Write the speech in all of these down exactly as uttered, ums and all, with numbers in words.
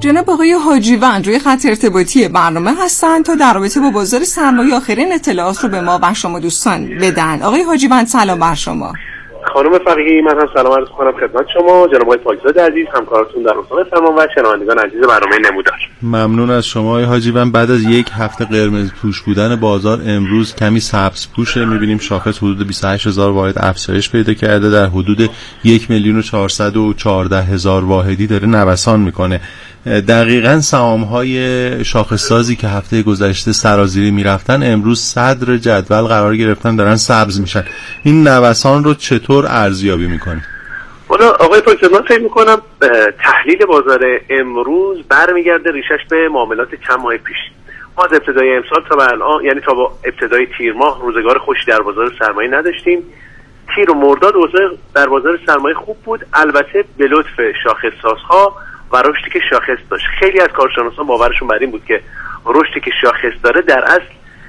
جناب آقای حاجیوند روی خط ارتباطی برنامه هستن تا در رابطه با بازار سرمایه آخرین اطلاعات رو به ما و شما دوستان بدن. آقای حاجیوند سلام بر شما. خانم فقیهی، من هم سلام عرض کنم خدمت شما، جناب آقای پاکزاده عزیز، همکارتون در استان فرمان و شنوندگان عزیز برنامه نمودار. ممنون از شما آقای حاجیوند. بعد از یک هفته قرمز پوش بودن بازار امروز کمی سبز پوشه. می‌بینیم شاخص حدود بیست و هشت هزار واحد افزایش پیدا کرده، در حدود یک میلیون و چهارصد و چهارده هزار واحدی داره نوسان میکنه. دقیقاً سهام‌های شاخص‌سازی که هفته گذشته سرازیری می‌رفتن امروز صدر جدول قرار گرفتن، دارن سبز میشن. این نوسان رو چطور ارزیابی می‌کنید؟ والا آقای پاکزاده، من فکر می‌کنم تحلیل بازار امروز برمیگرده ریشش به معاملات چند ماه پیش. ما از ابتدای امسال تا به الان، یعنی تا با ابتدای تیر ماه، روزگار خوشی در بازار سرمایه نداشتیم. تیر و مرداد اوضاع در بازار سرمایه خوب بود، البته به لطف شاخص‌سازها و رشدی که شاخص داشت. خیلی از کارشناسان باورشون بر این بود که رشدی که شاخص داره در اصل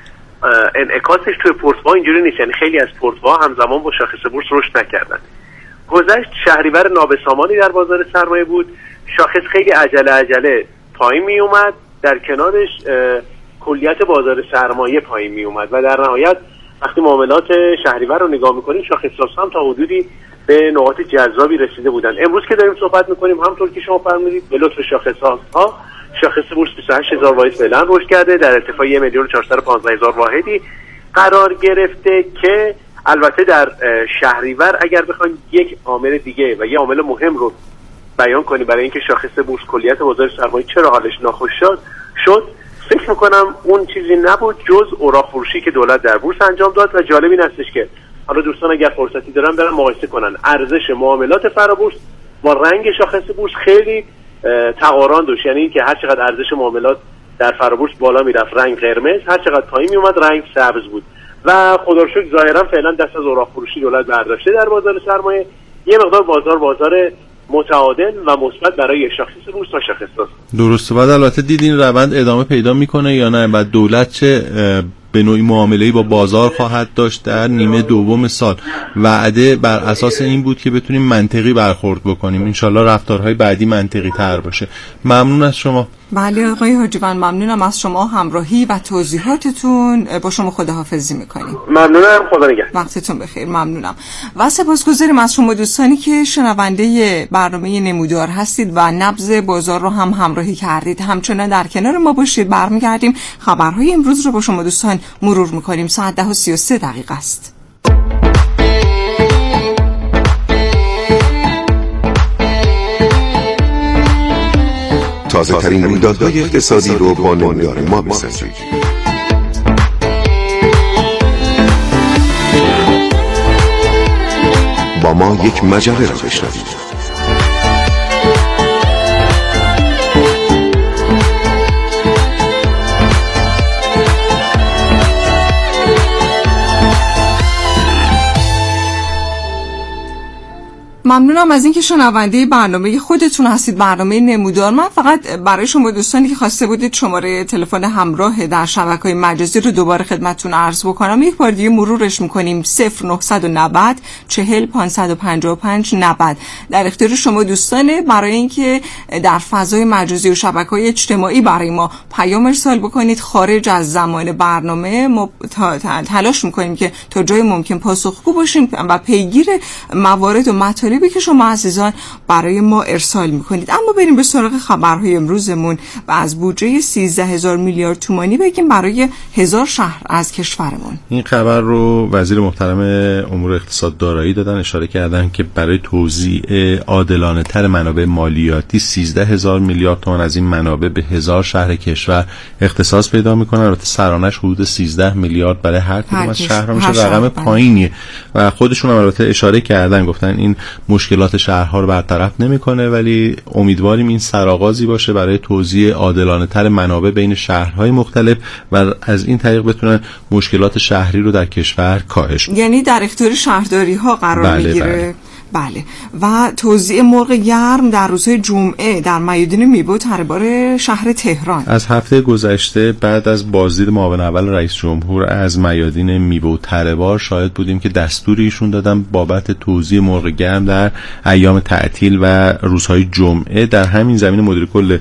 انعکاسش توی پورتفولیو اینجوری نیست، یعنی خیلی از پورتفولیوها همزمان با شاخص بورس رشد نکردن. گذشت شهریور نابسامانی در بازار سرمایه بود، شاخص خیلی عجله عجله پایین می اومد، در کنارش کلیت بازار سرمایه پایین می اومد و در نهایت وقتی معاملات شهریور رو نگاه می‌کنیم شاخص‌سازها هم تا حدودی به نقاط جذابی رسیده بودن. امروز که داریم صحبت میکنیم همونطور که شما فرمودید به لطف شاخص‌ها، شاخص بورس بیست و هشت هزار واحد فعلا رشد کرده، در ارتفاع یک میلیون و چهارصد و پانزده هزار واحدی قرار گرفته که البته در شهریور اگر بخوایم یک عامل دیگه و یک عامل مهم رو بیان کنیم برای اینکه شاخص بورس کلیت بازار سرمایه چرا حالش ناخوش شد شد فکر میکنم اون چیزی نبود جز اوراق فروشی که دولت در بورس انجام داد و جالب این هستش که حالا دوستان اگر فرصتی دارن برن مقایسه کنن ارزش معاملات فرابورس با رنگ شاخص بورس خیلی تقارن داشت، یعنی اینکه هر چقدر ارزش معاملات در فرابورس بالا میرفت رنگ قرمز، هر چقدر پایین میومد رنگ سبز بود و خدا رو شکر ظاهرا فعلا دست از اوراق فروشی دولت برداشته در بازار سرمایه، یه مقدار بازار بازار متعادل و مثبت برای شاخص بورس تا شاخص ساز. درسته. بعد البته دیدین روند ادامه پیدا میکنه یا نه؟ بعد دولت چه به نوعی معامله‌ای با بازار خواهد داشت در نیمه دوم سال؟ وعده بر اساس این بود که بتونیم منطقی برخورد بکنیم، انشالله رفتارهای بعدی منطقی تر باشه. ممنون از شما. بله آقای حاجیوند، ممنونم از شما همراهی و توضیحاتتون. با شما خداحافظی میکنیم. ممنونم، خدا نگهدار. وقتتون بخیر. ممنونم و سپاسگزاریم از شما دوستانی که شنونده برنامه نمودار هستید و نبض بازار رو هم همراهی کردید. همچنان در کنار ما باشید. برمیگردیم خبرهای امروز رو با شما دوستان مرور میکنیم. ساعت ده و سی و سه دقیقه است. تازه ترین رویدادهای اقتصادی رو با نمودار ما بسنجید. با ما یک مجله را بشنوید. ممنونم از اینکه شنونده برنامه خودتون هستید، برنامه نمودار. من فقط برای شما دوستانی که خواسته بودید شماره تلفن همراه در شبکه‌های مجازی رو دوباره خدمتتون عرض بکنم، یک بار دیگه مرورش می‌کنیم. صفر نهصد و نود چهل پانصد و پنجاه و پنج نود در اختیار شما دوستانه برای اینکه در فضای مجازی و شبکه‌های اجتماعی برای ما پیام ارسال بکنید. خارج از زمان برنامه ما تلاش می‌کنیم که تا جای ممکن پاسخگو باشیم و پیگیر موارد و مطالب که شما عزیزان برای ما ارسال میکنید. اما بریم به سراغ خبرهای امروزمون و از بودجه سیزده هزار میلیارد تومانی بگیم برای هزار شهر از کشورمون. این خبر رو وزیر محترم امور اقتصاد دارایی دادن، اشاره کردن که برای توزیع عادلانه تر منابع مالیاتی سیزده هزار میلیارد تومان از این منابع به هزار شهر کشور اختصاص پیدا میکنن. البته سرانش حدود سیزده میلیارد برای هر کدوم از شهرها میشه، رقم پایینیه و خودشون هم البته اشاره کردن، گفتن این مشکلات شهرها رو برطرف نمیکنه ولی امیدواریم این سرآغازی باشه برای توزیع عادلانه تر منابع بین شهرهای مختلف و از این طریق بتونن مشکلات شهری رو در کشور کاهش کنن. یعنی در اختیار شهرداری ها قرار بله میگیره. بله. بله. و توزیع مرغ گرم در روزهای جمعه در میادین میبو دربار شهر تهران. از هفته گذشته بعد از بازدید معاون اول رئیس جمهور از میادین میبو تربار شاهد بودیم که دستوری ایشون دادن بابت توزیع مرغ گرم در ایام تعطیل و روزهای جمعه. در همین زمینه مدیر کل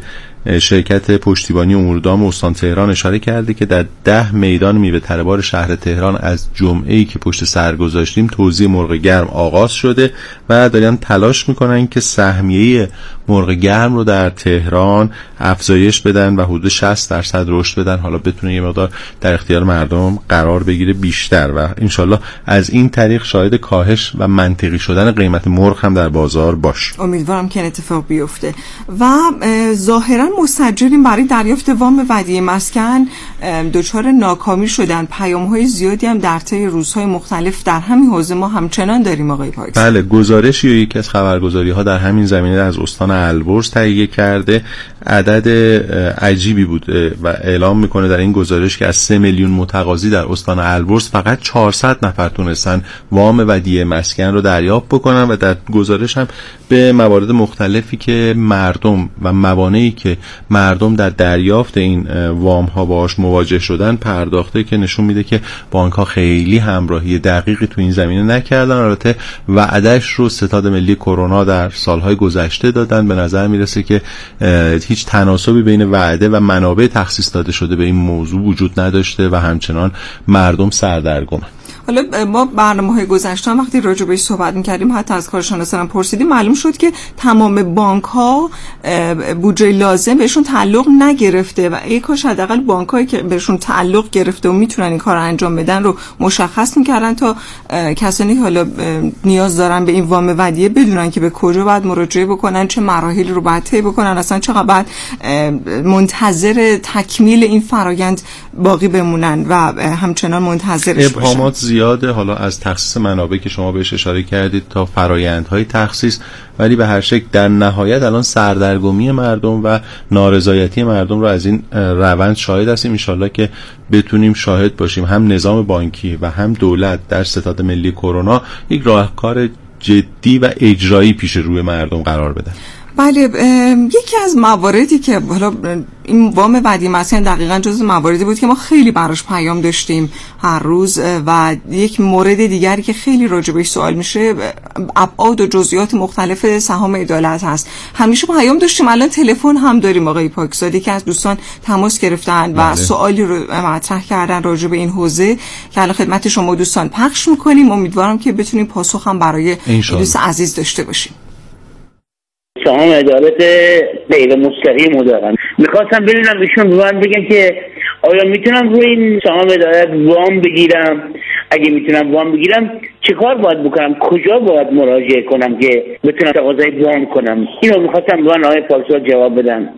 شرکت پشتیبانی امور دام استان تهران اشاره کرده که در ده میدان میوه تره‌بار شهر تهران از جمعه‌ای که پشت سر گذاشتیم توزیع مرغ گرم آغاز شده و دارن تلاش میکنن که سهمیه مرغ گرم رو در تهران افزایش بدن و حدود شصت درصد رشد بدن، حالا بتونه یه مقدار در اختیار مردم قرار بگیره بیشتر و انشالله از این طریق شاهد کاهش و منطقی شدن قیمت مرغ هم در بازار باش. امیدوارم که اتفاق بیفته. و ظاهرا مستاجرین برای دریافت وام ودیعه مسکن دچار ناکامی شدن. پیام‌های زیادی هم در طی روزهای مختلف در همین حوزه ما همچنان داریم آقای پاکزاد. بله، گزارشی یکی از خبرگزاری‌ها در همین زمینه از استان البرز تهیه کرده. عدد عجیبی بود و اعلام میکنه در این گزارش که از سه میلیون متقاضی در استان البرز فقط چهارصد نفر تونستن وام ودیعه مسکن رو دریافت بکنن و در گزارش هم به موارد مختلفی که مردم و موانعی که مردم در دریافت این وام ها باهاش مواجه شدن پرداخته که نشون میده که بانک ها خیلی همراهی دقیقی تو این زمینه نکردن. البته وعدهش رو ستاد ملی کرونا در سالهای گذشته دادن. به نظر میرسه که هیچ تناسبی بین وعده و منابع تخصیص داده شده به این موضوع وجود نداشته و همچنان مردم سردرگمن. حالا ما برنامه‌های گذشته وقتی راجع بهش صحبت می‌کردیم حتی از کارشناسان پرسیدیم، معلوم شد که تمام بانک‌ها بودجه لازم بهشون تعلق نگرفته و ای کاش حداقل بانک‌هایی که بهشون تعلق گرفته و میتونن این کارو انجام بدن رو مشخص می‌کردن تا کسانی که حالا نیاز دارن به این وام ودیعه بدونن که به کجا باید مراجعه بکنن، چه مراحلی رو باید طی بکنن، اصلا چقدر باید منتظر تکمیل این فرآیند باقی بمونن و همچنان منتظرش باشن. زیاده، حالا از تخصیص منابع که شما بهش اشاره کردید تا فرایندهای تخصیص، ولی به هر شکل در نهایت الان سردرگمی مردم و نارضایتی مردم رو از این روند شاهد هستیم. ان شاءالله که بتونیم شاهد باشیم هم نظام بانکی و هم دولت در ستاد ملی کرونا یک راهکار جدی و اجرایی پیش روی مردم قرار بدن. بله، یکی از مواردی که حالا این وام ودیعه مسکن دقیقاً جزو مواردی بود که ما خیلی براش پیام داشتیم هر روز و یک مورد دیگری که خیلی راجع بهش سوال میشه ابعاد و جزئیات مختلف سهام عدالت هست. همیشه پیام داشتیم، الان تلفن هم داریم آقای پاکزادی که از دوستان تماس گرفتن و بله. سوالی رو مطرح کردن راجع به این حوزه که الان خدمت شما دوستان پخش میکنیم. امیدوارم که بتونیم پاسخ هم برای دوست عزیز داشته باشیم. سهام عدالت غیر مستقیم دارن. میخواستم ببینم ایشون به من بگن که آیا میتونم روی این سهام عدالت وام بگیرم؟ اگه میتونم وام بگیرم چه کار باید بکنم؟ کجا باید مراجعه کنم که بتونم تقاضای وام کنم؟ اینو میخواستم به من آقای پاکزاد جواب بدن.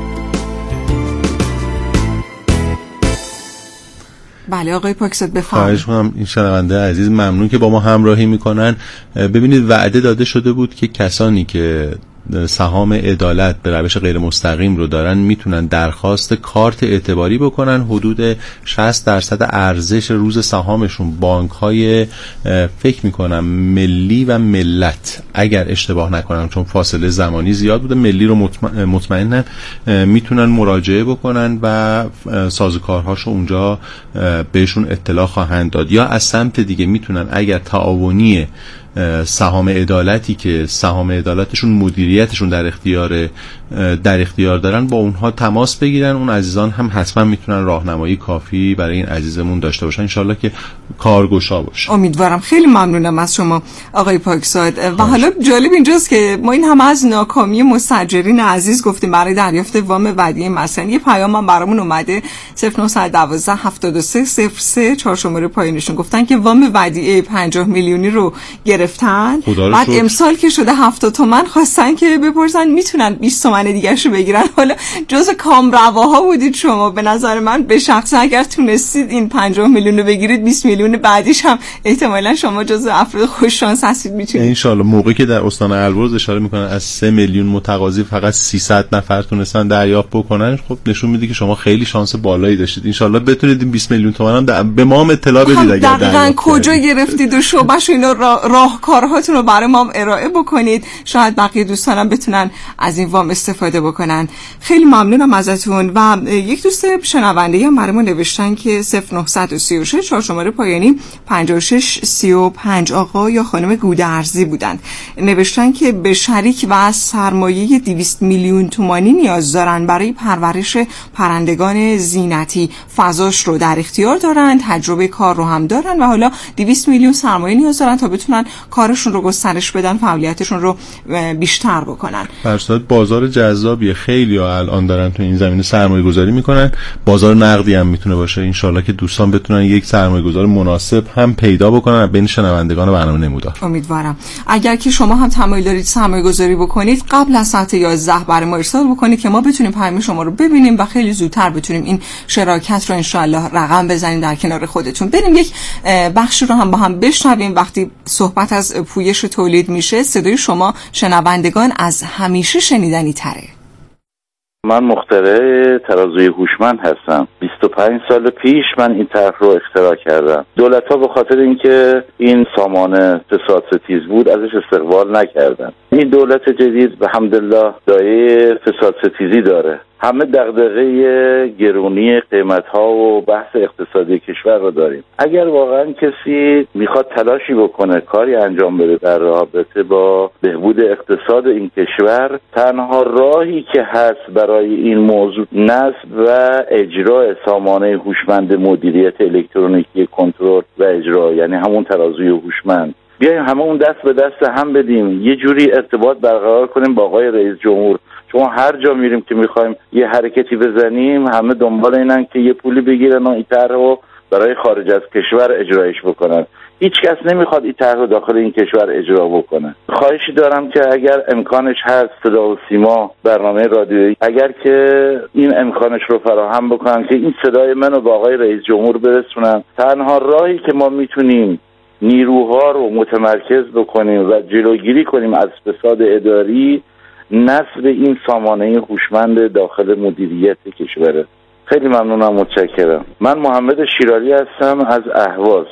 بله آقای پاکزاد بفرمایید. خواهش می‌کنم. این شنونده عزیز ممنون که با ما همراهی میکنن. ببینید وعده داده شده بود که کسانی که سهام عدالت به روش غیر مستقیم رو دارن میتونن درخواست کارت اعتباری بکنن. حدود شصت درصد ارزش روز سهامشون بانک‌های فکر میکنم ملی و ملت اگر اشتباه نکنم، چون فاصله زمانی زیاد بوده، ملی رو مطمئنم میتونن مراجعه بکنن و سازوکارهاشو اونجا بهشون اطلاع خواهند داد. یا از سمت دیگه میتونن اگر تعاونی سهام عدالتی که سهام عدالتشون مدیریتشون در اختیار در اختیار دارن با اونها تماس بگیرن. اون عزیزان هم حتما میتونن راهنمایی کافی برای این عزیزمون داشته باشن، انشالله که کارگشا باشه. امیدوارم. خیلی ممنونم از شما آقای پاکزاد. و حالا جالب اینجاست که ما این همه از ناکامی مستاجرین عزیز گفتیم برای دریافت وام ودیعه مسکن. یه پیام هم برامون اومده صفر نه یک دو هفت سه صفر سه چهار شماره پایینشون گفتن که وام ودیعه پنجاه میلیونی رو گرفتن، بعد امسال که شده هفتاد تومن خواستن که بپرسن میتونن بیست تومن دیگه شو بگیرن. حالا جز کامرواها بودید شما. به نظر من به شخص اگر تونستید این پنجاه میلیون رو بگیرید، بیست میلیون بعدیش هم احتمالاً شما جز افراد خوش شانس هستید میتونید. ان شاء الله. موقعی که در استان البرز اشاره میکنن از سه میلیون متقاضی فقط سیصد نفر تونستن دریافت بکنن، خب نشون میده که شما خیلی شانس بالایی داشتید. ان شاء الله بتونید این بیست میلیون تومان هم به ما هم اطلاع بدید. اگر دقیقاً کجا گرفتید و شعبه‌ش اینا راه راهکارهاتون رو برای ما ارائه بکنید، شاید بقیه دوستانم بتونن از این وام استفاده بکنن. خیلی ممنونم ازتون. و یک دوست شنونده هم برای ما نوشتن که صفر نه سه شش چهار شماره پایانی پنجاه و شش سی و پنج آقا یا خانم گودرزی بودند. نوشتن که به شریک و سرمایه دویست میلیون تومانی نیاز دارن برای پرورش پرندگان زینتی. فضاش رو در اختیار دارن، تجربه کار رو هم دارن و حالا دویست میلیون سرمایه نیاز دارن تا بتونن کارشون رو گسترش بدن، فعالیتشون رو بیشتر بکنن. برصورت بازار جذابیه، خیلی ها الان دارن تو این زمینه سرمایه گذاری میکنن. بازار نقدی هم میتونه باشه. انشالله که دوستان بتونن یک سرمایه گذار مناسب هم پیدا بکنن بین شنوندگان برنامه نمودار. امیدوارم اگر که شما هم تمایل دارید سرمایه گذاری بکنید قبل از ساعت یازده برای ما ارسال بکنید که ما بتونیم پیام شما رو ببینیم و خیلی زودتر بتونیم این شراکت رو انشالله رقم بزنیم در کنار خودتون. بریم یک بخش رو هم با هم بشنویم. وقتی صحبت از پویش تولید میشه صدای شما شنوندگان از همیشه شنیدنی تره. من مخترع ترازوی هوشمند هستم. بیست و پنج سال پیش من این طرح رو اختراع کردم. دولت‌ها به خاطر اینکه این سامانه فساد ستیز بود ازش استقبال نکردن. این دولت جدید به حمدالله دایه فساد ستیزی داره. همه دغدغه گرونی قیمت‌ها و بحث اقتصادی کشور رو داریم. اگر واقعا کسی میخواد تلاشی بکنه، کاری انجام بده در رابطه با بهبود اقتصاد این کشور، تنها راهی که هست برای این موضوع نصب و اجرای سامانه هوشمند مدیریت الکترونیکی کنترل و اجرا، یعنی همون ترازوی هوشمند. بیایم همه اون دست به دست هم بدیم، یه جوری ارتباط برقرار کنیم با آقای رئیس جمهور. چون هر جا میریم که میخوایم یه حرکتی بزنیم همه دنبال اینن که یه پولی بگیرن و این طرح رو برای خارج از کشور اجرایش بکنن. هیچ کس نمیخواد این طرح رو داخل این کشور اجرا بکنه. خواهشی دارم که اگر امکانش هست صدا و سیما برنامه رادیویی اگر که این امکانش رو فراهم بکنن که این صدای منو با آقای رئیس جمهور برسونن، تنها راهی که ما میتونیم نیروها رو متمرکز بکنیم و جلوگیری کنیم از فساد اداری نصب این سامانه هوشمند داخل مدیریت کشوره. خیلی ممنونم، متشکرم. من محمد شیرالی هستم از اهواز.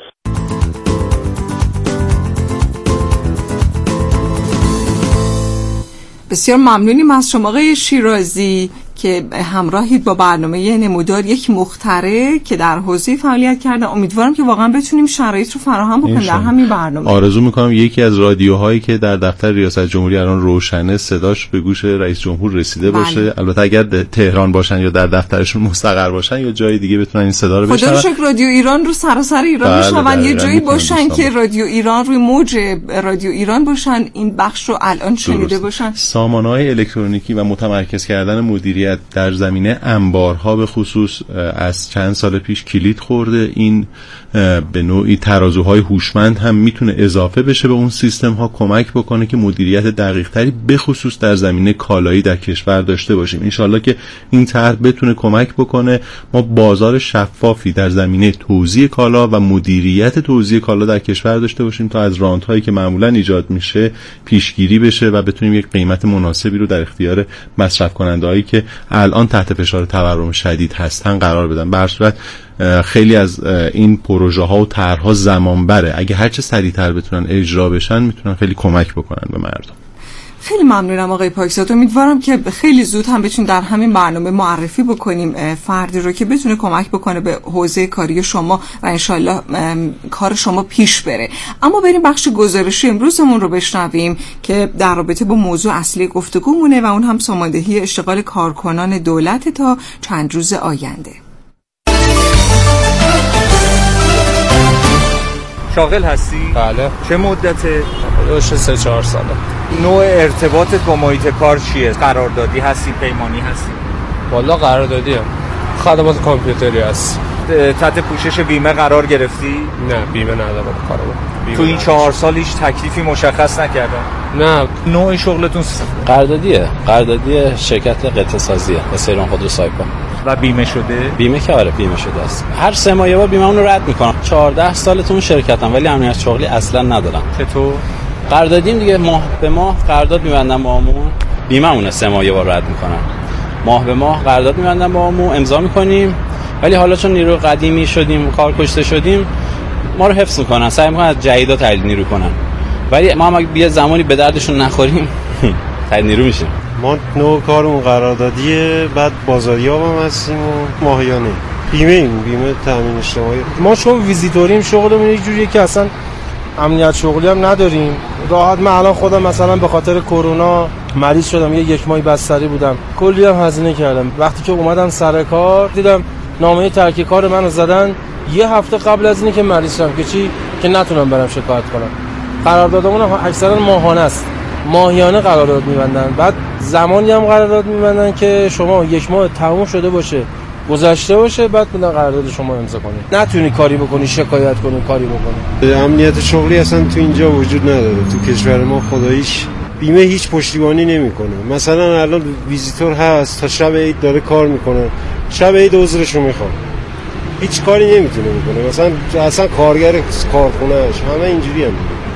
بسیار ممنونیم از شما آقای شیرازی که همراهید با برنامه نمودار، یک مخترع که در حوزه فعالیت کرده. امیدوارم که واقعا بتونیم شرایط رو فراهم بکنیم در همین برنامه. آرزو میکنم یکی از رادیوهایی که در دفتر ریاست جمهوری الان روشنه صداش به گوش رئیس جمهور رسیده بله. باشه. البته اگر تهران باشن یا در دفترشون مستقر باشن یا جای دیگه بتونن این صدا رو بشنون. خدا رو شکر رادیو ایران رو سراسر ایران بشنون. یه جایی باشن که رادیو ایران روی موج رادیو ایران باشن، این بخش رو الان شنیده باشن. سامانه‌های الکترونیکی و متمرکز کردن مدیریت در زمینه انبارها به خصوص از چند سال پیش کلید خورده. این به نوعی ترازوهای هوشمند هم میتونه اضافه بشه به اون سیستم ها، کمک بکنه که مدیریت دقیق تری به خصوص در زمینه کالایی در کشور داشته باشیم. انشالله که این طرح بتونه کمک بکنه ما بازار شفافی در زمینه توزیع کالا و مدیریت توزیع کالا در کشور داشته باشیم تا از راندهایی که معمولا ایجاد میشه پیشگیری بشه و بتونیم یک قیمت مناسبی رو در اختیار مصرف کننده‌هایی که الان تحت فشار تورم شدید هستن قرار بدن. به هر صورت خیلی از این پروژه ها و طرح‌ها زمان بره. اگه هر چه سریعتر بتونن اجرا بشن میتونن خیلی کمک بکنن به مردم. خیلی ممنونم آقای پاکزاد. امیدوارم که خیلی زود هم بتونیم در همین برنامه معرفی بکنیم فردی رو که بتونه کمک بکنه به حوزه کاری شما و انشالله کار شما پیش بره. اما بریم بخش گزارشی امروزمون رو بشنویم که در رابطه با موضوع اصلی گفتگومونه و اون هم ساماندهی اشتغال کارکنان دولت تا چند روز آینده. شاغل هستی؟ بله. چه مدته؟ دوش سه چهار ساله. نوع ارتباطت با محیط کار چیه؟ قراردادی هستی؟ پیمانی هستی؟ والا قراردادیه. خدمات کامپیوتری هست. تحت پوشش بیمه قرار گرفتی؟ نه بیمه ندارم کارم. تو این چهار سال هیچ تکلیفی مشخص نکردن؟ نه. نوع شغلتون قراردادیه. قراردادی شرکت قطعه سازیه. سیران خودرو سایپا. و بیمه شده؟ بیمه که آره بیمه شده است. هر سه ماه یه بار بیمه اون رو رد میکنم. چهارده سالتون شرکتم ولی امنیت شغلی اصلا ندارم. چطور؟ قراردادیم دیگه ماه به ماه قرارداد می‌بندم با عمو. بیمه‌مون سه ماه یه بار رد میکنن. ماه به ماه قرارداد می‌بندم با عمو، امضا می‌کنیم. ولی حالا چون نیرو قدیمی شدیم، کار کشته شدیم، ما رو حفظ می‌کنن. سعی می‌کنن از جدیدا تجدید نیرو کنن. ولی ما هم اگه بیا زمانی به دردشون نخوریم خرید نیرو میشیم. ما نوع کارمون قراردادیه، بعد بازاریاب هم هستیم و ماهیانه. بیمه ایم، بیمه تامین اجتماعی. ما چون ویزیتوریم شغلمون یه جوریه که اصلا امنیت شغلی هم نداریم. راحت من الان خودم مثلا به خاطر کرونا مریض شدم، یه یک ماهی بستری بودم، کلی هم هزینه کردم. وقتی که اومدم سر کار دیدم نامه ترک کار منو زدن یه هفته قبل از اینکه مریض شدم که چی که نتونم برم شکایت کنم. قراردادمون اکثرا ماهانه است، ماهیانه قرارداد می‌بندن، بعد زمانی هم قرارداد می‌بندن که شما یک ماه تموم شده باشه، گذشته باشه، بعد میدن قرارداد شما امضا کنی، نتونی کاری بکنی، شکایت کنی، کاری بکنی. امنیت شغلی اصلا تو اینجا وجود نداره. تو کشور ما خداییش بیمه هیچ پشتیبانی نمیکنه. مثلا الان ویزیتور هست تا شب عید داره کار میکنه، شب عید عذرشو میخواد، هیچ کاری نمیتونه بکنه. مثلا اصلا کارگر کارخونه‌اش همه اینجوری هم.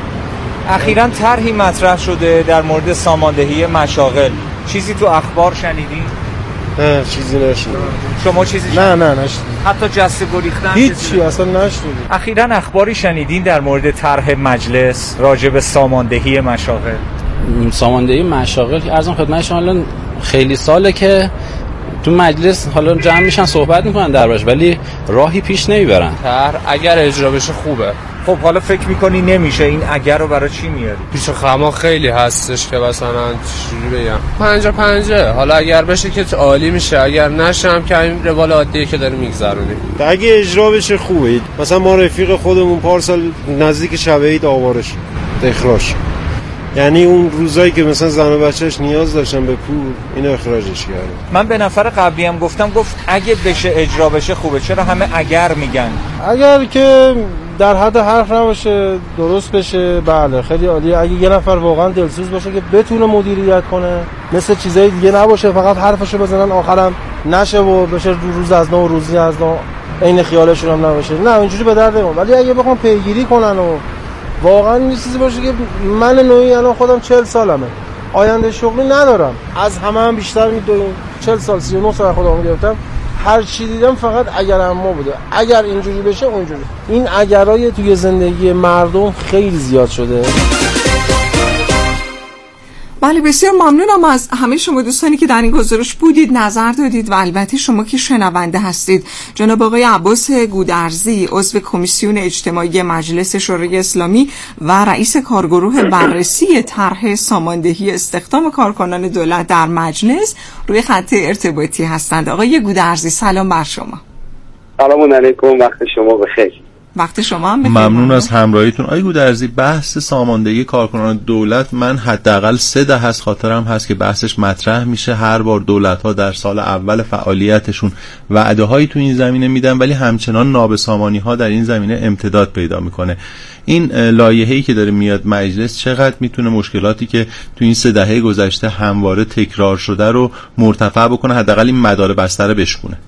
اخیراً طرحی مطرح شده در مورد ساماندهی مشاغل. چیزی تو اخبار شنیدین؟ نه چیزی نشنیدم. شما چیزی نه نه نشنیدم. حتی جسته گریختن هیچی اصلا نشنیدم. اخیراً اخباری شنیدین در مورد طرح مجلس راجع به ساماندهی مشاغل؟ ساماندهی مشاغل که ارزم خدمت شما الان خیلی ساله که تو مجلس حالا جمع میشن صحبت میکنن دربارش، ولی راهی پیش نمیبرن. طرح اگر اجرا بشه خوبه. خب حالا فکر میکنی نمیشه، این اگر رو برای چی میاری؟ پیش خما خیلی هستش که مثلا چجوری بگم پنجاه پنجاه. حالا اگر بشه که عالی میشه، اگر نشه هم که این روال عادیه که داره میگذرونیم. اگه اجرا بشه خوبه. مثلا ما رفیق خودمون پارسال نزدیک شب عید آواره شد، اخراج. یعنی اون روزایی که مثلا زن و بچه‌اش نیاز داشتن به پول، اینو اخراجش کرد. من به نفر قبلی هم گفتم، گفت اگه بشه اجرا بشه خوبه. چرا همه اگر میگن؟ اگر که در حد حرف نباشه، درست بشه، بله خیلی عالیه. اگه یه نفر واقعا دلسوز باشه که بتونه مدیریت کنه، مثل چیزای دیگه نباشه فقط حرفشو بزنن آخرام نشه و بشه روز از نو روزی از نو عین خیالشون هم نباشه. نه اینجوری به درد نمیخوره. ولی اگه بخوام پیگیری کنن و واقعا این چیزی باشه که من نوعی الان خودم چهل سالمه، آینده شغلی ندارم، از همه هم بیشتر میدونم، چهل سال سی و نه سال خودم گرفتم، هر چی دیدم فقط اگر اما بوده. اگر اینجوری بشه اونجوری. این اگرای توی زندگی مردم خیلی زیاد شده. بله بسیار ممنونم از همه شما دوستانی که در این گزارش بودید، نظر دادید و البته شما که شنونده هستید. جناب آقای عباس گودرزی عضو کمیسیون اجتماعی مجلس شورای اسلامی و رئیس کارگروه بررسی طرح ساماندهی استخدام کارکنان دولت در مجلس روی خط ارتباطی هستند. آقای گودرزی سلام بر شما. سلام علیکم، وقت شما بخیر. وقت شما هم بخیر. ممنون از همراهیتون. آقای گودرزی، بحث ساماندهی کارکنان دولت من حداقل سه ده از خاطرم هست که بحثش مطرح میشه. هر بار دولت‌ها در سال اول فعالیتشون وعده‌هایی تو این زمینه میدن، ولی همچنان نابسامانی‌ها در این زمینه امتداد پیدا میکنه. این لایحه‌ای که داره میاد مجلس چقدر میتونه مشکلاتی که تو این سه دهه گذشته همواره تکرار شده رو مرتفع بکنه، حداقل این مدار بسته رو بشکونه؟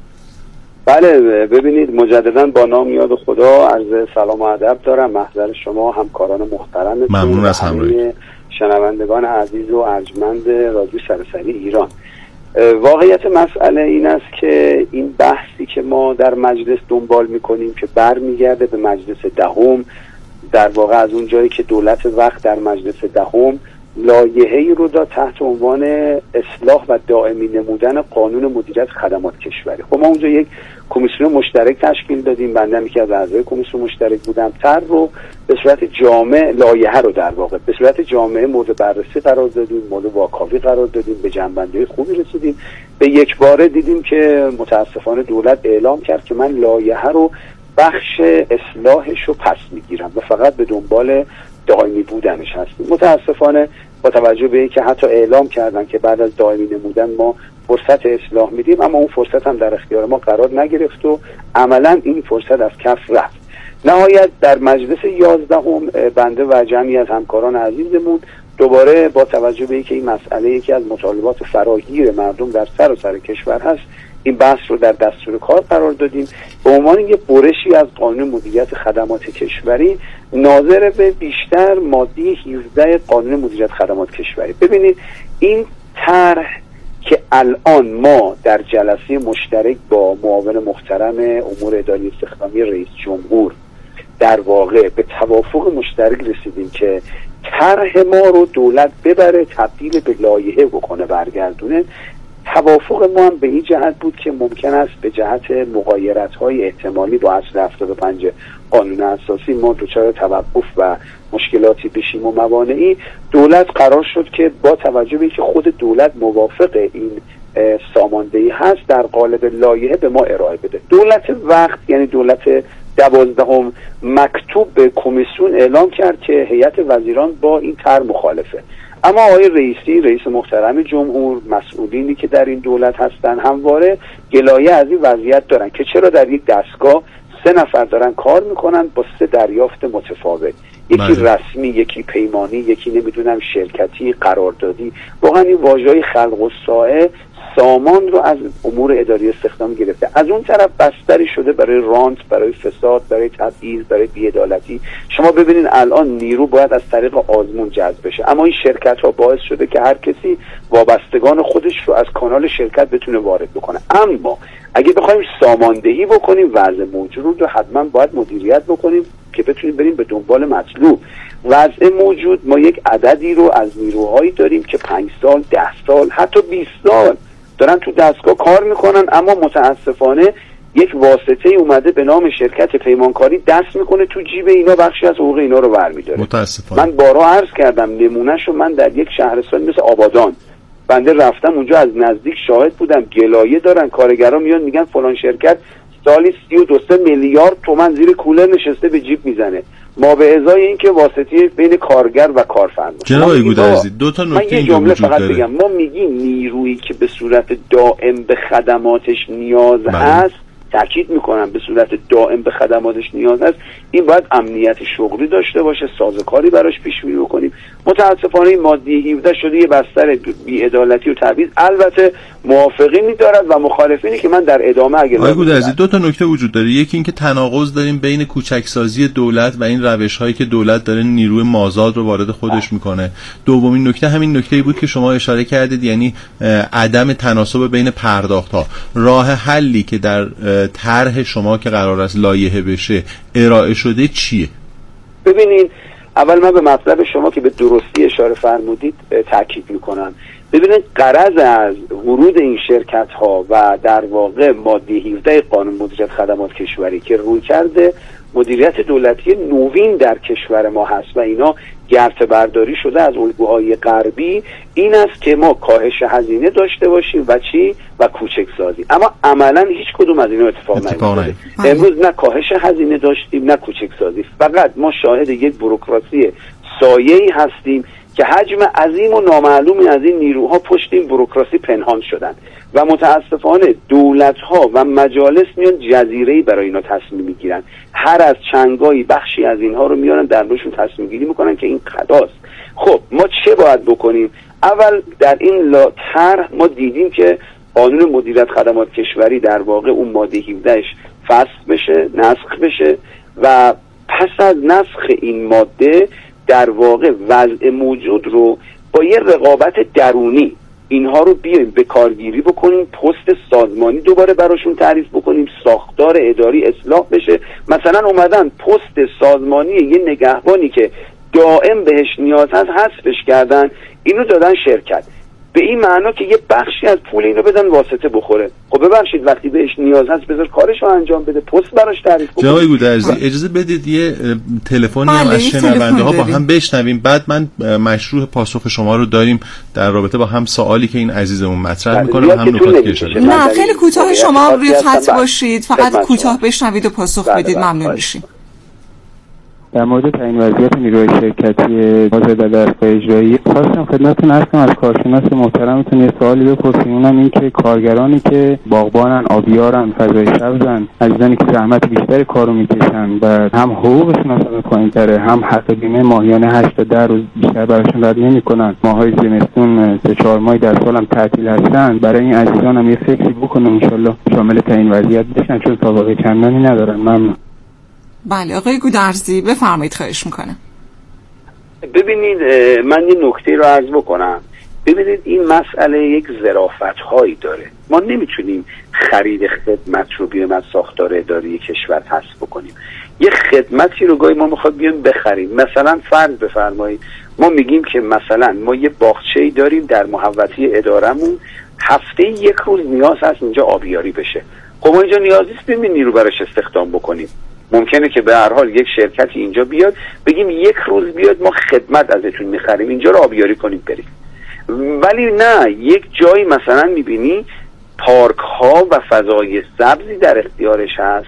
بله ببینید، مجددا با نام یاد خدا عرض سلام و ادب دارم محضر شما همکاران محترمتون. ممنون از همراهی شنوندگان عزیز و ارجمند رادیو سراسری ایران. واقعیت مسئله این است که این بحثی که ما در مجلس دنبال میکنیم که برمیگرده به مجلس دهم، در واقع از اون جایی که دولت وقت در مجلس دهم لایحه‌ای رو داد تحت عنوان اصلاح و دائمی نمودن قانون مدیریت خدمات کشوری. خب ما اونجا یک کمیسیون مشترک تشکیل دادیم، بنده هم یکی از اعضای کمیسیون مشترک بودم. طرح رو به صورت جامع، لایحه رو در واقع به صورت جامع مورد بررسی قرار دادیم، مورد واکاوی قرار دادیم، به جنبندی خوبی رسیدیم. به یک باره دیدیم که متاسفانه دولت اعلام کرد که من لایحه رو بخش اصلاحش رو پس میگیرم و فقط به دنبال دائمی بودنش هستیم. متاسفانه با توجه به اینکه حتی اعلام کردن که بعد از دائمی نمودن ما فرصت اصلاح میدیم، اما اون فرصت هم در اختیار ما قرار نگرفت و عملا این فرصت از کف رفت. نهایت در مجلس یازدهم بنده و جمعی از همکاران عزیزمون دوباره با توجه به اینکه این مسئله یکی از مطالبات فراگیر مردم در سراسر کشور هست، این بحث رو در دستور کار قرار دادیم به عنوان یک برشی از قانون مدیریت خدمات کشوری ناظر به بیشتر ماده هفده قانون مدیریت خدمات کشوری. ببینید این طرح که الان ما در جلسه مشترک با معاون محترم امور اداری استخدامی رئیس جمهور در واقع به توافق مشترک رسیدیم که طرح ما رو دولت ببره تبدیل به لایحه بکنه برگردونه. توافق ما هم به این جهت بود که ممکن است به جهت مغایرت‌های احتمالی با اصل هفتاد و پنج قانون اساسی ما دچار توقف و مشکلاتی بشیم و موانعی. دولت قرار شد که با توجه به اینکه خود دولت موافق این ساماندهی هست در قالب لایحه به ما ارائه بده. دولت وقت یعنی دولت دوازدهم مکتوب به کمیسیون اعلام کرد که هیئت وزیران با این طرح مخالفه. اما آقای رئیسی، رئیس محترم جمهور، مسئولینی که در این دولت هستن همواره گلایه از این وضعیت دارن که چرا در یک دستگاه سه نفر دارن کار میکنن با سه دریافت متفاوت، یکی بله. رسمی، یکی پیمانی، یکی نمیدونم شرکتی، قراردادی. واقعا این واژه‌های خلق و ساعه سامان رو از امور اداری استخدام گرفته. از اون طرف بستری شده برای رانت، برای فساد، برای تبعیض، برای بی‌عدالتی. شما ببینید الان نیرو باید از طریق آزمون جذب بشه، اما این شرکت ها باعث شده که هر کسی وابستگان خودش رو از کانال شرکت بتونه وارد بکنه. اما اگه بخوایم ساماندهی بکنیم وضع موجود رو حتما باید مدیریت بکنیم که بتونیم بریم به دنبال مطلوب. وضع موجود ما یک عددی رو از نیروهایی داریم که پنج سال، ده سال، حتی بیست سال دارن تو دستگاه کار میکنن، اما متاسفانه یک واسطه اومده به نام شرکت پیمانکاری دست میکنه تو جیب اینا، بخشی از حقوق اینا رو برمیداره. متاسفانه من بارها عرض کردم نمونهشو من در یک شهرستان مثل آبادان بنده رفتم اونجا، از نزدیک شاهد بودم. گلایه دارن کارگرا، میان میگن فلان شرکت سالی سی و دو سه میلیارد تومان زیر کولر نشسته به جیب میزنه، ما به ازای این که واسطه بین کارگر و کارفرما. جناب آقای گودرزی دو تا نکته اینجا وجود فقط داره. بگم ما میگیم نیرویی که به صورت دائم به خدماتش نیاز بله. هست، تاکید میکنم به صورت دائم به خدماتش نیاز هست، این باید امنیت شغلی داشته باشه، سازوکاری براش پیش بینی بکنیم. متاسفانه این ماده هفده شده یه بستر بی‌عدالتی و تبعیض. البته موافقینی دارد و مخالفینی که من در ادامه اگه آقای گودرزی دو تا نکته وجود داره. یکی این که تناقض داریم بین کوچکسازی دولت و این روش‌هایی که دولت داره نیروی مازاد رو وارد خودش میکنه. دومین نکته همین نکته‌ای بود که شما اشاره کردید، یعنی عدم تناسب بین پرداخت‌ها. راه حلی که در طرح شما که قرار است لایحه بشه ارائه شده چیه؟ ببینید، اول من به مطلب شما که به درستی اشاره فرمودید تاکید میکنم. ببینید، غرض از ورود این شرکت ها و در واقع ماده هفده قانون مدیریت خدمات کشوری که روی کرده مدیریت دولتی نوین در کشور ما هست و اینا گرته برداری شده از الگوهای غربی، این است که ما کاهش هزینه داشته باشیم و چی و کوچک سازی. اما عملا هیچ کدوم از اینا اتفاق نیفتاده. امروز نه کاهش هزینه داشتیم نه کوچک سازی، فقط ما شاهد یک بوروکراسی سایه‌ای هستیم که حجم عظیم و نامعلومی از این نیروها پشت این بوروکراسی پنهان شدن و متاسفانه دولت‌ها و مجالس میان جزیره‌ای برای اینا تصمیم میگیرن. هر از چنگایی بخشی از اینها رو میارن در روشون تصمیم گیری میکنن که این خطاست. خب ما چه باید بکنیم؟ اول در این طرح ما دیدیم که قانون مدیریت خدمات کشوری در واقع اون ماده هفدهش فسخ بشه، نسخ بشه و پس از نسخ این ماده در واقع وضع موجود رو با یه رقابت درونی اینها رو بیایم به کارگیری بکنیم، پست سازمانی دوباره براشون تعریف بکنیم، ساختار اداری اصلاح بشه. مثلا اومدن پست سازمانی یه نگهبانی که دائم بهش نیاز هست حذفش کردن، اینو دادن شرکت، به این معنا که یه بخشی از پول اینو بدن واسطه بخوره. خب ببخشید وقتی بهش نیاز هست بذار کارشو انجام بده، پست براش تعریف کنه. جناب گودرزی اجازه بدید یه تلفنی هم از شنونده ها با هم بشنویم، بعد من مشروع پاسخ شما رو داریم در رابطه با هم سوالی که این عزیزمون مطرح میکنه و هم نکاتی که اشاره کرد. نه خیلی کوتاه شما روی خط باشید، فقط کوتاه بشنوید و پاسخ بدید، ممنون میشیم. در مورد تعیین وضعیت نیروی شرکتی حاضر در دستگاه اجرایی خواستم خدمتتون عرض کنم از کارشناس محترمتون یه سوالی بپرسیم، اونم این که کارگرانی که باغبانن، آبیارن، فضای سبزن، عزیزانی که زحمت بیشتر کارو میکشن و هم حقوقشون اصلا پایین‌تره، هم حق بیمه ماهیانه هشت تا ده روز بیشتر براشون رد نمی‌کنن، ماهای زمستون سه چهار ماه در سال هم تعطیل هستن، برای این عزیزان هم یه فکری بکنم ان شاءالله شامل تعیین وضعیت بشن چون سابقه چندانی ندارن. ممنون. بله آقای گودرزی بفرمایید، خواهش میکنم. ببینید من یه نکته رو عرض بکنم. ببینید این مسئله یک ظرافت هایی داره. ما نمیتونیم خرید خدمت رو بیایم از ساختار اداری کشور حذف بکنیم. یه خدمتی رو گاهی ما میخواد بیایم بخریم. مثلا فرض بفرمایید ما میگیم که مثلا ما یه باغچه‌ای داریم در محوطه ادارمون، هفته یک روز نیاز هست اینجا آبیاری بشه. خب ما اینجا نیاز نیست ببینیم نیرو براش استخدام بکنیم. ممکنه که به هر حال یک شرکتی اینجا بیاد بگیم یک روز بیاد ما خدمت ازتون میخریم اینجا رو آبیاری کنیم بریم. ولی نه، یک جایی مثلا میبینی پارک ها و فضای سبزی در اختیارش هست،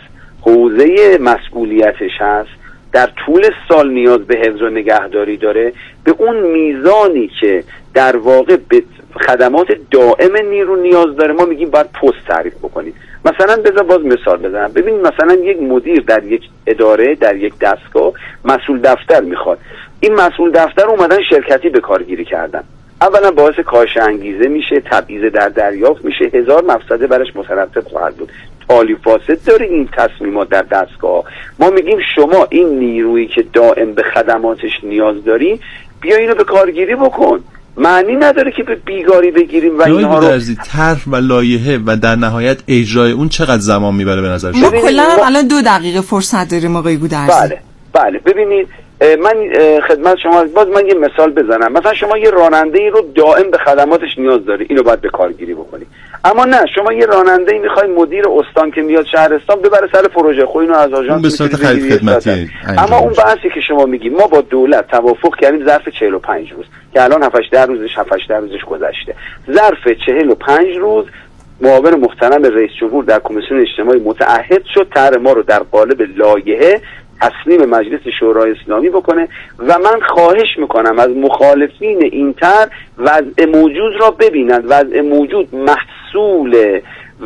حوزه مسئولیتش هست، در طول سال نیاز به حفظ و نگهداری داره، به اون میزانی که در واقع به خدمات دائم نیرو نیاز داره ما میگیم باید پست تعریف بکنیم. مثلا بذار باز مثال بزنم، ببین مثلا یک مدیر در یک اداره، در یک دستگاه مسئول دفتر میخواد. این مسئول دفتر اومدن شرکتی به کارگیری کردن، اولا باعث کاهش انگیزه میشه، تبعیض در دریافت میشه، هزار مفسده برش مترتب خواهد بود. تالی فاسد داره این تصمیمات در دستگاه. ما میگیم شما این نیرویی که دائم به خدماتش نیاز داری بیا اینو به کارگیری بکن. معنی نداره که به بیگاری بگیریم و اینها رو طرح و لایحه و در نهایت اجرای اون چقدر زمان میبره به نظر شما؟ ما کلا الان دو دقیقه فرصت داریم آقای گودرزی. بله بله ببینید من خدمت شما باز من یه مثال بزنم. مثلا شما یه راننده‌ای رو دائم به خدماتش نیاز داری، اینو باید به کارگیری بکنی. اما نه، شما یه راننده‌ای میخوای مدیر استان که میاد شهرستان ببره سر پروژه، خب اینو از آژانس به صورت خرید خدمتی. اما اون بحثی که شما میگی ما با دولت توافق کردیم ظرف چهل و پنج روز که الان هفت هشت روزش هفت هشت روزش گذشته، ظرف چهل و پنج روز معاون محترم رئیس جمهور در کمیسیون اجتماعی متعهد شد طرح ما رو در قالب لایحه تسلیم مجلس شورای اسلامی بکنه و من خواهش میکنم از مخالفین این طرح وضع موجود را ببینند. وضع موجود محصول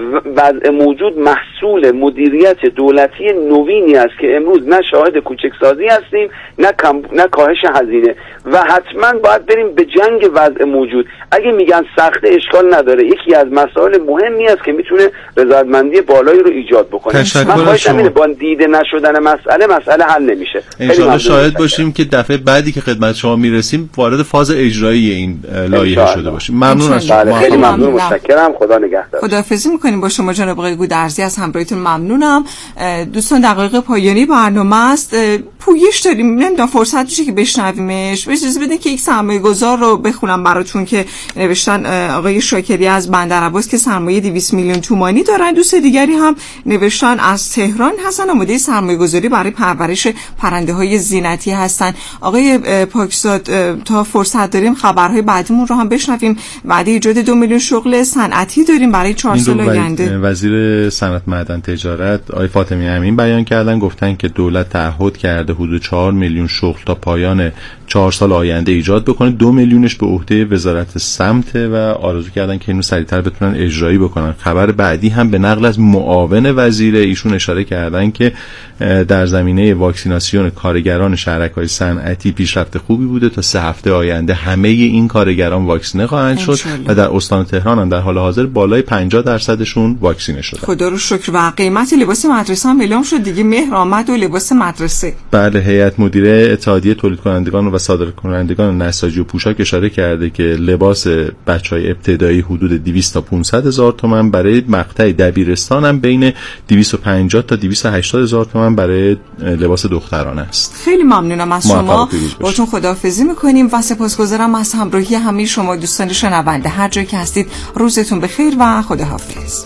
وضع موجود محصول مدیریت دولتی نوینی است که امروز نه شاهد کوچکسازی هستیم نه کم... نه کاهش هزینه و حتما باید بریم به جنگ وضع موجود. اگه میگن سخته اشکال نداره، یکی از مسائل مهمی است که میتونه رضایتمندی بالایی رو ایجاد بکنه. من خواهشم اینه با دیده نشدن مسئله مسئله حل نمیشه. انشالله شاهد باشیم که دفعه بعدی که خدمت شما میرسیم وارد فاز اجرایی این لایحه شده باشیم. ممنون از شما. خیلی ممنون، متشکرم. خدا نگهدار. خداحافظی میکنیم با شما جناب آقای گودرزی، از همراهیتون ممنونم. دوستان دقایق پایانی برنامه است، پویش داریم، نمیدونم فرصت میشه که بشنویمش. اجازه بدین که یک سرمایه گذار رو بخونم براتون که نوشتن آقای شاکری از بندرعباس که سرمایه دویست میلیون تومانی دارن. دوست دیگری هم نوشتن از تهران هستن، آماده سرمایه گذاری برای پرورش پرنده های زینتی هستن. آقای پاکزاد تا فرصت داریم خبرهای بعدیمون رو هم بشنویم. وعده ایجاد دو میلیون شغل صنعتی داریم برای چهار سال آینده. وزیر صنعت معدن تجارت آقای فاطمی امین بیان کردن، گفتن که دولت تعهد کرده حدود چهار میلیون شغل تا پایان چهار سال آینده ایجاد بکنه، دو میلیونش به عهده وزارت سمت و آرزو کردن که اینو سریعتر بتونن اجرایی بکنن. خبر بعدی هم به نقل از معاون وزیر ایشون اشاره کردن که در زمینه واکسیناسیون کارگران شهرک‌های صنعتی پیشرفت خوبی بوده، تا سه هفته آینده همه این کارگران واکسینه خواهند شد و در استان تهران هم در حال حاضر بالای پنجاه درصدشون واکسینه شدن. خدا رو شکر. و قیمت لباس مدرسه هم اعلام شد دیگه، مهر آمد و لباس مدرسه. بله، هیئت مدیره اتحادیه تولید کنندگان و صادرکنندگان نساجی و پوشاک اشاره کرده که لباس بچهای ابتدایی حدود دویست تا پانصد هزار تومان، برای مقطع دبیرستان هم بین دویست و پنجاه تا دویست و هشتاد هزار تومان برای لباس دخترانه است. خیلی ممنونم از شما، باهاتون خداحافظی میکنیم و سپاسگزارم از همراهی همه شما دوستان شنونده. هر جایی که هستید روزتون بخیر و خداحافظ.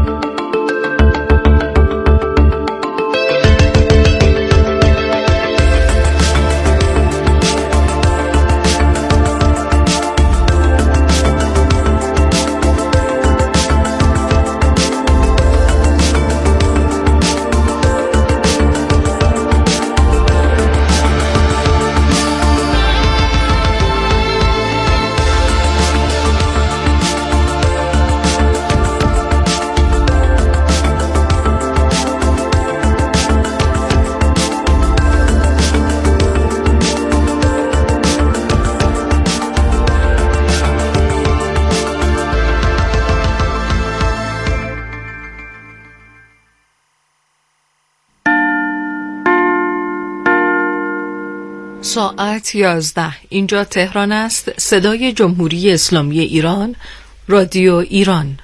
ساعت یازده. اینجا تهران است. صدای جمهوری اسلامی ایران، رادیو ایران.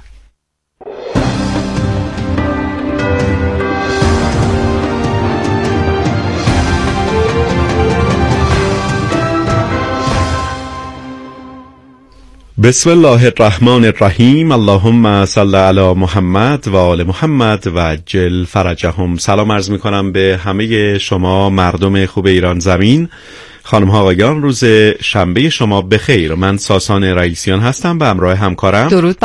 بسم الله الرحمن الرحیم. اللهم صل علی محمد و آل محمد و عجل فرجهم. سلام عرض میکنم به همه شما مردم خوب ایران زمین. خانم ها آقایان، روز شنبه شما بخیر. من ساسان رئیسیان هستم به همراه همکارم درود